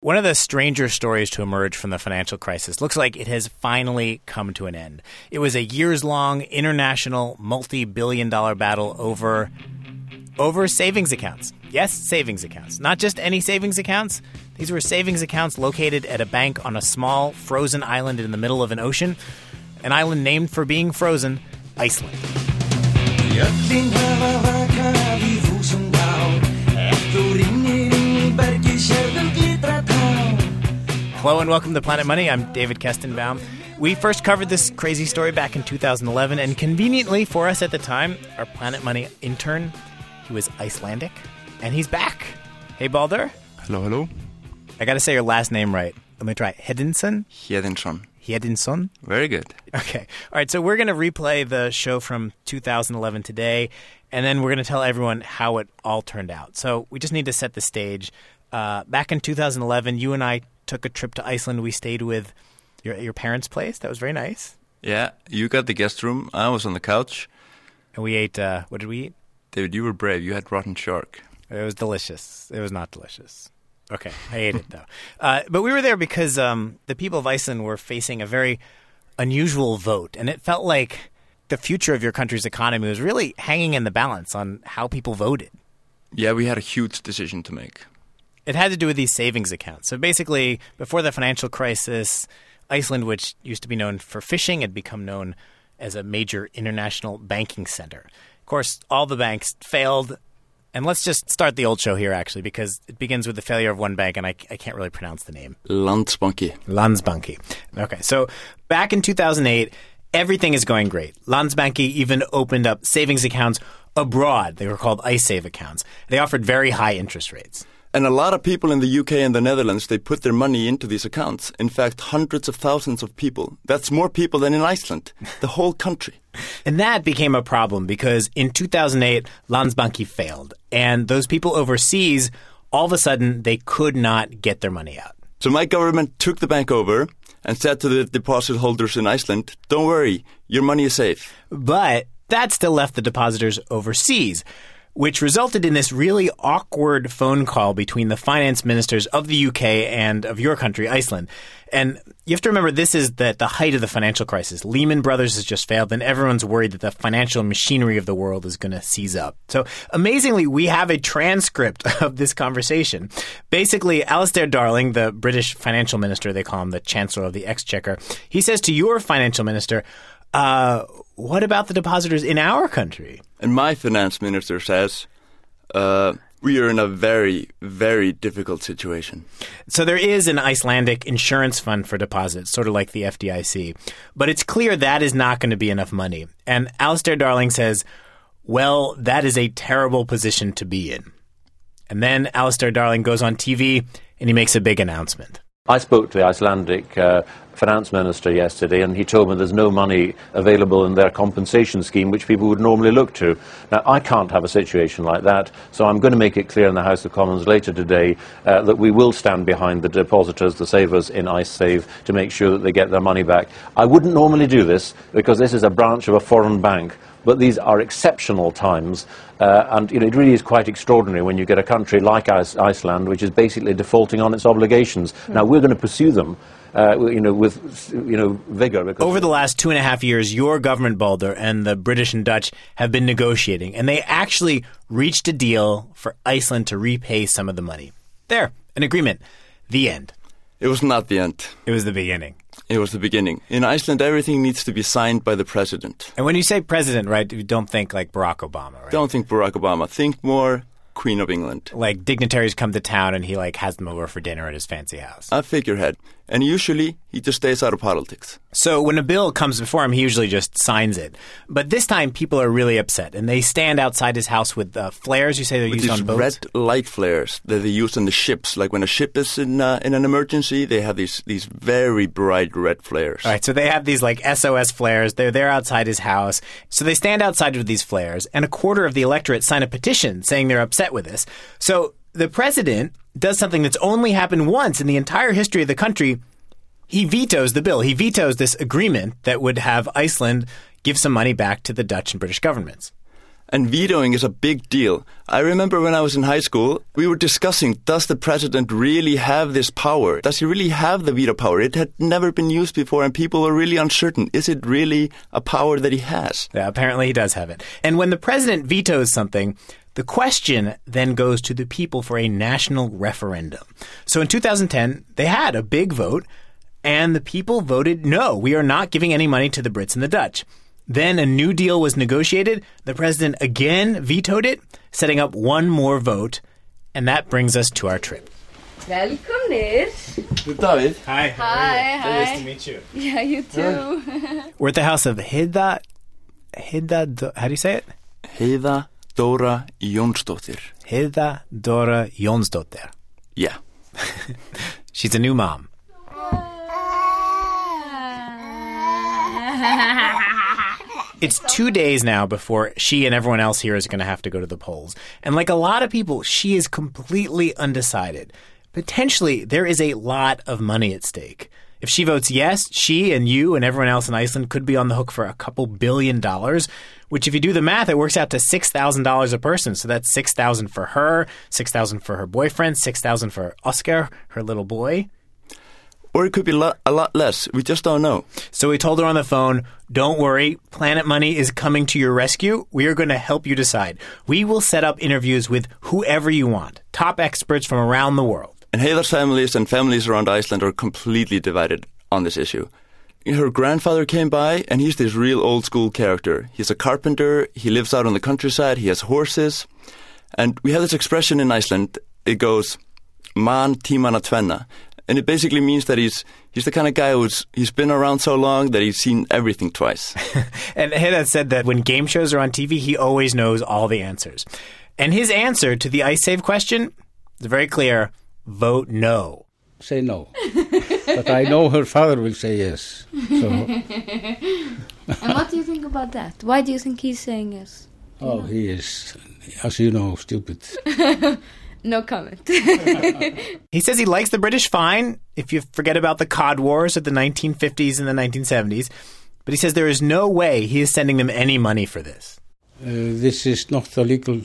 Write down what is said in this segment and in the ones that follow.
One of the stranger stories to emerge from the financial crisis looks like it has finally come to an end. It was a years-long international multi-billion-dollar battle over savings accounts. Yes, savings accounts. Not just any savings accounts. These were savings accounts located at a bank on a small frozen island in the middle of an ocean. An island named for being frozen, Iceland. Hello and welcome to Planet Money. I'm David Kestenbaum. We first covered this crazy story back in 2011, and conveniently for us at the time, our Planet Money intern, he was Icelandic, and he's back. Hey, Baldur. Hello, hello. I got to say your last name right. Let me try. Hedinsson? Hedinsson. Very good. Okay. All right, so we're going to replay the show from 2011 today, and then we're going to tell everyone how it all turned out. So we just need to set the stage. Back in 2011, you and I took a trip to Iceland. We stayed with your parents' place. That was very nice. Yeah, you got the guest room. I was on the couch. And we ate, what did we eat? David, you were brave. You had rotten shark. It was delicious. It was not delicious. Okay, I ate it, though. But we were there because the people of Iceland were facing a very unusual vote, and it felt like the future of your country's economy was really hanging in the balance on how people voted. Yeah, we had a huge decision to make. It had to do with these savings accounts. So basically, before the financial crisis, Iceland, which used to be known for fishing, had become known as a major international banking center. Of course, all the banks failed. And let's just start the old show here, actually, because it begins with the failure of one bank, and I can't really pronounce the name. Landsbanki. Okay, so back in 2008, everything is going great. Landsbanki even opened up savings accounts abroad. They were called iSave accounts. They offered very high interest rates. And a lot of people in the UK and the Netherlands, they put their money into these accounts. In fact, hundreds of thousands of people. That's more people than in Iceland, the whole country. And that became a problem because in 2008, Landsbanki failed. And those people overseas, all of a sudden, they could not get their money out. So my government took the bank over and said to the deposit holders in Iceland, don't worry, your money is safe. But that still left the depositors overseas, which resulted in this really awkward phone call between the finance ministers of the UK and of your country, Iceland. And you have to remember, this is the height of the financial crisis. Lehman Brothers has just failed, and everyone's worried that the financial machinery of the world is going to seize up. So amazingly, we have a transcript of this conversation. Basically, Alistair Darling, the British financial minister, they call him the Chancellor of the Exchequer, he says to your finance minister, what about the depositors in our country? And my finance minister says, we are in a very, very difficult situation. So there is an Icelandic insurance fund for deposits, sort of like the FDIC. But it's clear that is not going to be enough money. And Alistair Darling says, well, that is a terrible position to be in. And then Alistair Darling goes on TV and he makes a big announcement. I spoke to the Icelandic finance minister yesterday, and he told me there's no money available in their compensation scheme, which people would normally look to. Now, I can't have a situation like that, so I'm going to make it clear in the House of Commons later today that we will stand behind the depositors, the savers in IceSave, to make sure that they get their money back. I wouldn't normally do this, because this is a branch of a foreign bank. But these are exceptional times, and it really is quite extraordinary when you get a country like Iceland, which is basically defaulting on its obligations. Now, we're going to pursue them, with vigor. Over the last 2.5 years, your government, Baldur, and the British and Dutch have been negotiating, and they actually reached a deal for Iceland to repay some of the money. There, an agreement. The end. It was not the end. It was the beginning. It was the beginning. In Iceland, everything needs to be signed by the president. And when you say president, right, you don't think like Barack Obama, right? Don't think Barack Obama. Think more Queen of England. Like dignitaries come to town and he has them over for dinner at his fancy house. A figurehead. And usually, he just stays out of politics. So when a bill comes before him, he usually just signs it. But this time, people are really upset. And they stand outside his house with flares. You say they're used on boats? Red light flares that they use on the ships. Like when a ship is in an emergency, they have these very bright red flares. All right, so they have these SOS flares. They're there outside his house. So they stand outside with these flares. And a quarter of the electorate sign a petition saying they're upset with this. So the president does something that's only happened once in the entire history of the country. He vetoes the bill. He vetoes this agreement that would have Iceland give some money back to the Dutch and British governments. And vetoing is a big deal. I remember when I was in high school, we were discussing, does the president really have this power? Does he really have the veto power? It had never been used before, and people were really uncertain. Is it really a power that he has? Yeah, apparently he does have it. And when the president vetoes something, the question then goes to the people for a national referendum. So in 2010, they had a big vote, and the people voted no. We are not giving any money to the Brits and the Dutch. Then a new deal was negotiated. The president again vetoed it, setting up one more vote. And that brings us to our trip. Velkomnir. David. Hi. Hi. Nice to meet you. Yeah, you too. We're at the house of Heiða, how do you say it? Heiða Dóra Jónsdóttir. Heiða Dóra Jónsdóttir. Yeah. She's a new mom. It's 2 days now before she and everyone else here is going to have to go to the polls. And like a lot of people, she is completely undecided. Potentially, there is a lot of money at stake. If she votes yes, she and you and everyone else in Iceland could be on the hook for a couple $2 billion, which if you do the math, it works out to $6,000 a person. So that's $6,000 for her, $6,000 for her boyfriend, $6,000 for Oscar, her little boy. Or it could be a lot less. We just don't know. So we told her on the phone, don't worry, Planet Money is coming to your rescue. We are going to help you decide. We will set up interviews with whoever you want, top experts from around the world. And Heiðar's families and families around Iceland are completely divided on this issue. Her grandfather came by, and he's this real old-school character. He's a carpenter. He lives out on the countryside. He has horses. And we have this expression in Iceland. It goes, man tímana tvenna. And it basically means that he's the kind of guy he's been around so long that he's seen everything twice. And Heiða said that when game shows are on TV, he always knows all the answers. And his answer to the IceSave question is very clear. Vote no. Say no. But I know her father will say yes. So. And what do you think about that? Why do you think he's saying yes? Oh, he is, as you know, stupid. No comment. He says he likes the British fine if you forget about the Cod Wars of the 1950s and the 1970s. But he says there is no way he is sending them any money for this. This is not a legal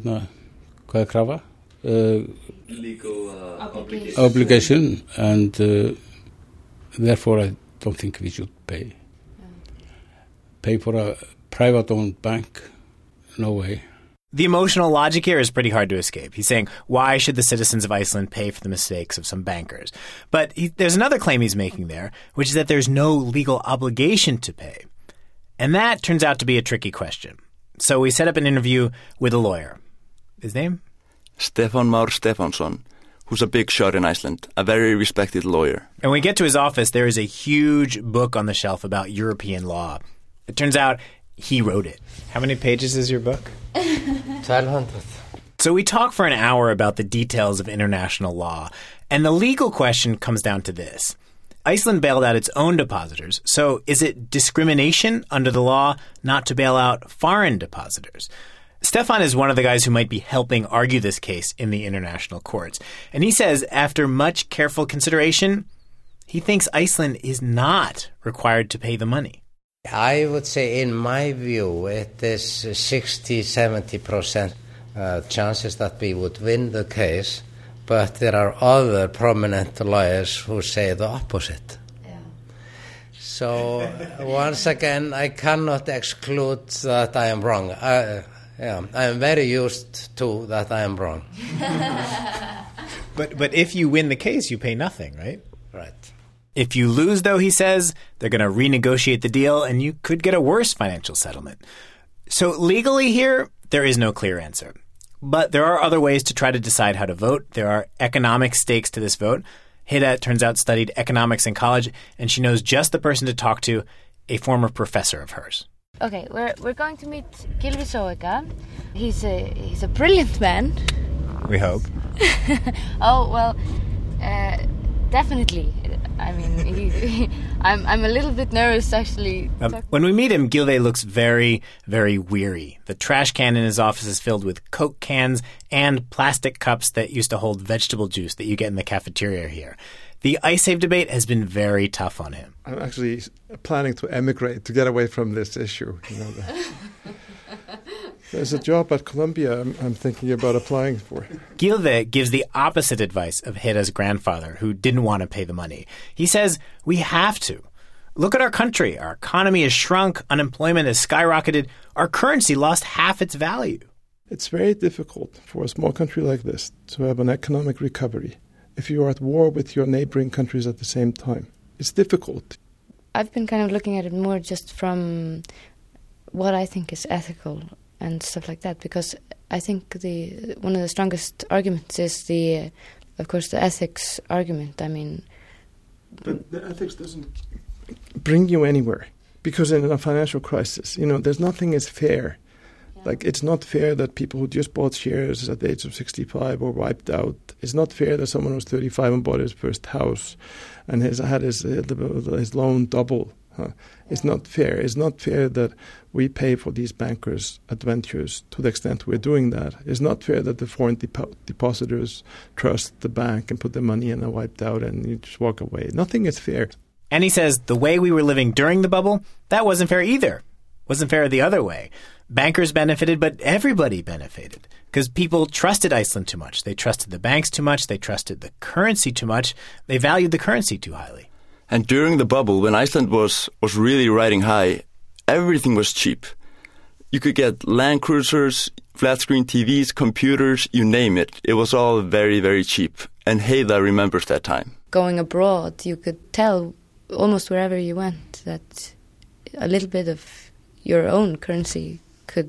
obligation, and therefore I don't think we should pay. Pay for a private-owned bank? No way. The emotional logic here is pretty hard to escape. He's saying, why should the citizens of Iceland pay for the mistakes of some bankers? But there's another claim he's making there, which is that there's no legal obligation to pay. And that turns out to be a tricky question. So we set up an interview with a lawyer. His name? Stefán Már Stefánsson, who's a big shot in Iceland, a very respected lawyer. And when we get to his office, there is a huge book on the shelf about European law. It turns out he wrote it. How many pages is your book? 1,200. So we talk for an hour about the details of international law, and the legal question comes down to this. Iceland bailed out its own depositors, so is it discrimination under the law not to bail out foreign depositors? Stefan is one of the guys who might be helping argue this case in the international courts. And he says, after much careful consideration, he thinks Iceland is not required to pay the money. I would say, in my view, it is 60-70% chances that we would win the case, but there are other prominent lawyers who say the opposite. Yeah. So, once again, I cannot exclude that I am wrong. I am very used to that I am wrong. But if you win the case, you pay nothing, right? Right. If you lose, though, he says, they're going to renegotiate the deal and you could get a worse financial settlement. So legally here, there is no clear answer. But there are other ways to try to decide how to vote. There are economic stakes to this vote. Heiða, turns out, studied economics in college, and she knows just the person to talk to, a former professor of hers. Okay, we're going to meet Gylfi Zoëga. He's a brilliant man. We hope. Oh, well, definitely. I mean, I'm a little bit nervous, actually. When we meet him, Gylfi looks very, very weary. The trash can in his office is filled with Coke cans and plastic cups that used to hold vegetable juice that you get in the cafeteria here. The IceSave debate has been very tough on him. I'm actually planning to emigrate to get away from this issue. You know, There's a job at Columbia I'm thinking about applying for. Gylve gives the opposite advice of Heda's grandfather, who didn't want to pay the money. He says, we have to. Look at our country. Our economy has shrunk. Unemployment has skyrocketed. Our currency lost half its value. It's very difficult for a small country like this to have an economic recovery if you are at war with your neighboring countries at the same time. It's difficult. I've been kind of looking at it more just from what I think is ethical and stuff like that, because I think one of the strongest arguments is of course, the ethics argument. I mean, but the ethics doesn't bring you anywhere, because in a financial crisis, there's nothing is fair. Yeah. Like, it's not fair that people who just bought shares at the age of 65 were wiped out. It's not fair that someone who's 35 and bought his first house and has had his loan double. It's not fair. It's not fair that we pay for these bankers' adventures to the extent we're doing that. It's not fair that the foreign depositors trust the bank and put their money in and wiped out and you just walk away. Nothing is fair. And he says the way we were living during the bubble, that wasn't fair either. Wasn't fair the other way. Bankers benefited, but everybody benefited because people trusted Iceland too much. They trusted the banks too much. They trusted the currency too much. They valued the currency too highly. And during the bubble, when Iceland was really riding high, everything was cheap. You could get Land Cruisers, flat-screen TVs, computers, you name it. It was all very, very cheap. And Heda remembers that time. Going abroad, you could tell almost wherever you went that a little bit of your own currency could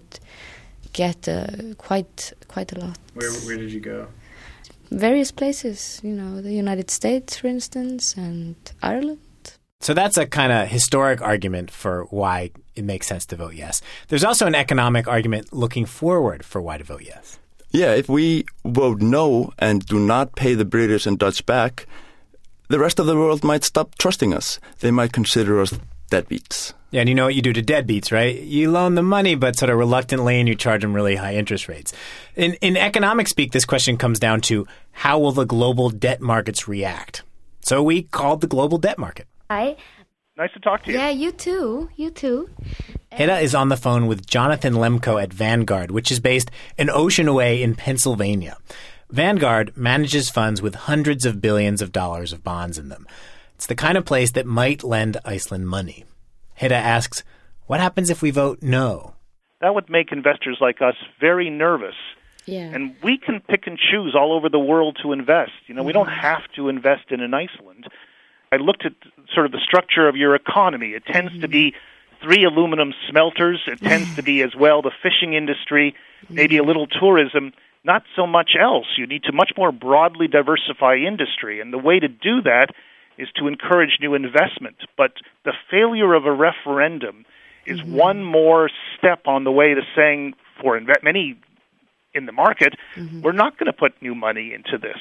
get quite a lot. Where did you go? Various places, the United States, for instance, and Ireland. So that's a kind of historic argument for why it makes sense to vote yes. There's also an economic argument looking forward for why to vote yes. Yeah, if we vote no and do not pay the British and Dutch back, the rest of the world might stop trusting us. They might consider us deadbeats. Yeah, and you know what you do to deadbeats, right? You loan them money, but sort of reluctantly, and you charge them really high interest rates. In economic speak, this question comes down to how will the global debt markets react? So we called the global debt market. Hi. Nice to talk to you. Yeah, you too. You too. Heda is on the phone with Jonathan Lemko at Vanguard, which is based an ocean away in Pennsylvania. Vanguard manages funds with hundreds of billions of dollars of bonds in them. It's the kind of place that might lend Iceland money. Heda asks, what happens if we vote no? That would make investors like us very nervous. Yeah. And we can pick and choose all over the world to invest. We don't have to invest in Iceland. I looked at sort of the structure of your economy. It tends to be 3 aluminum smelters. It tends to be as well the fishing industry, maybe a little tourism, not so much else. You need to much more broadly diversify industry. And the way to do that is to encourage new investment. But the failure of a referendum is one more step on the way to saying for many in the market, we're not going to put new money into this.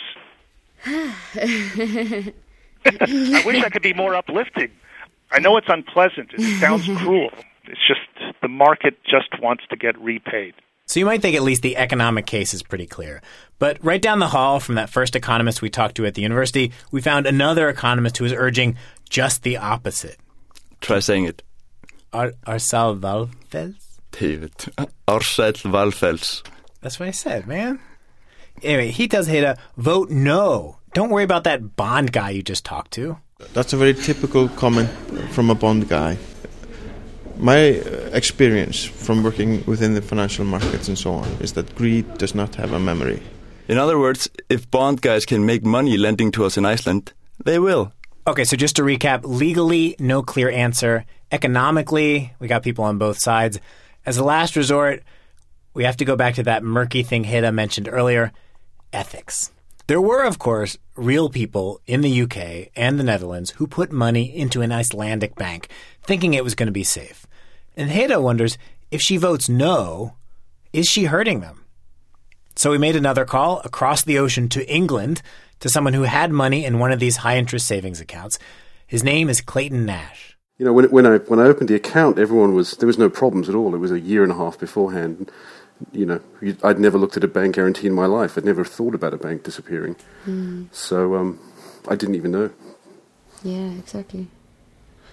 I wish I could be more uplifting. I know it's unpleasant. It sounds cruel. It's just the market just wants to get repaid. So you might think at least the economic case is pretty clear. But right down the hall from that first economist we talked to at the university, we found another economist who was urging just the opposite. Try saying it. Ársæll Valfells? Ársæll Valfells. That's what I said, man. Anyway, he tells Heda, vote no. Don't worry about that bond guy you just talked to. That's a very typical comment from a bond guy. My experience from working within the financial markets and so on is that greed does not have a memory. In other words, if bond guys can make money lending to us in Iceland, they will. Okay, so just to recap, legally, no clear answer. Economically, we got people on both sides. As a last resort, we have to go back to that murky thing Heda mentioned earlier, ethics. There were, of course, real people in the UK and the Netherlands who put money into an Icelandic bank, thinking it was going to be safe. And Heda wonders, if she votes no, is she hurting them? So we made another call across the ocean to England to someone who had money in one of these high-interest savings accounts. His name is Clayton Nash. When I opened the account, there was no problems at all. It was a year and a half beforehand. I'd never looked at a bank guarantee in my life. I'd never thought about a bank disappearing. So I didn't even know. Yeah, exactly.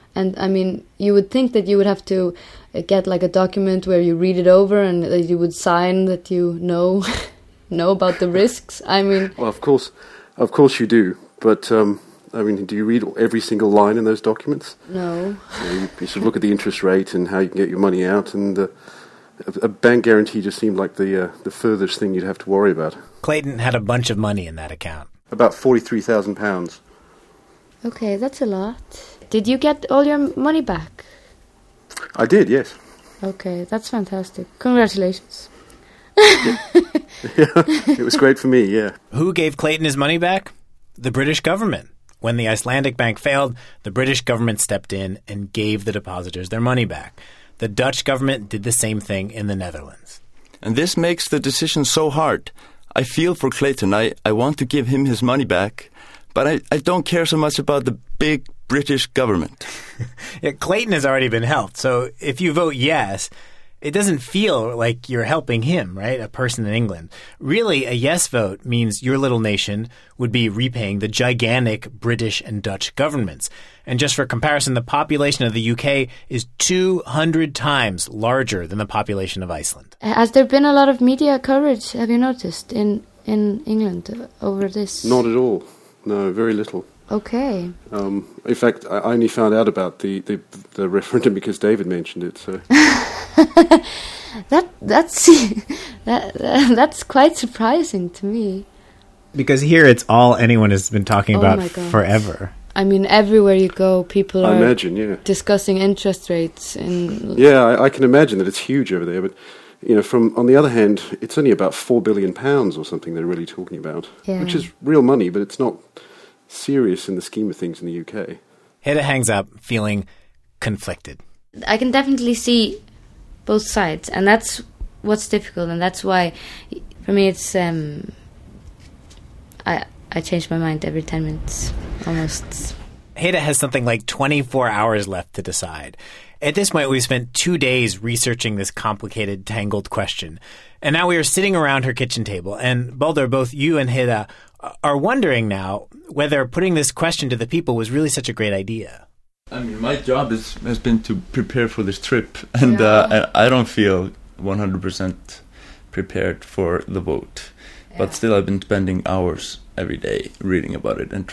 And I mean, you would think that you would have to get like a document where you read it over and that you would sign that you know about the risks. I mean, well, of course you do. But I mean, do you read every single line in those documents? No. You sort of look at the interest rate and how you can get your money out, and a bank guarantee just seemed like the furthest thing you'd have to worry about. Clayton had a bunch of money in that account. About £43,000. Okay, that's a lot. Did you get all your money back? I did, yes. Okay, that's fantastic. Congratulations. Yeah, it was great for me, yeah. Who gave Clayton his money back? The British government. When the Icelandic bank failed, the British government stepped in and gave the depositors their money back. The Dutch government did the same thing in the Netherlands. And this makes the decision so hard. I feel for Clayton. I want to give him his money back, but I don't care so much about the big British government. Yeah, Clayton has already been helped, so if you vote yes, it doesn't feel like you're helping him, right? A person in England. Really, a yes vote means your little nation would be repaying the gigantic British and Dutch governments. And just for comparison, the population of the UK is 200 times larger than the population of Iceland. Has there been a lot of media coverage, have you noticed, in England over this? Not at all. No, very little. Okay. In fact, I only found out about the referendum because David mentioned it. So that's quite surprising to me. Because here it's all anyone has been talking about forever. I mean, everywhere you go, people are discussing interest rates. I can imagine that it's huge over there. But on the other hand, it's only about £4 billion or something they're really talking about, which is real money, but it's not serious in the scheme of things in the UK. Hedda hangs up feeling conflicted. I can definitely see both sides, and that's what's difficult, and that's why, for me, it's I change my mind every 10 minutes, almost. Hedda has something like 24 hours left to decide. At this point, we've spent 2 days researching this complicated, tangled question. And now we are sitting around her kitchen table. And Baldur, both you and Hedda are wondering now whether putting this question to the people was really such a great idea. I mean, my job has been to prepare for this trip. And I don't feel 100% prepared for the vote. But still, I've been spending hours every day reading about it and